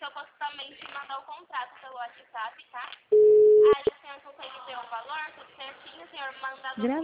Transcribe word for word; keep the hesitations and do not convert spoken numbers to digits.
eu posso também te mandar o contrato pelo WhatsApp, tá? Aí a senhora consegue ver o valor, tudo certinho, o senhor manda a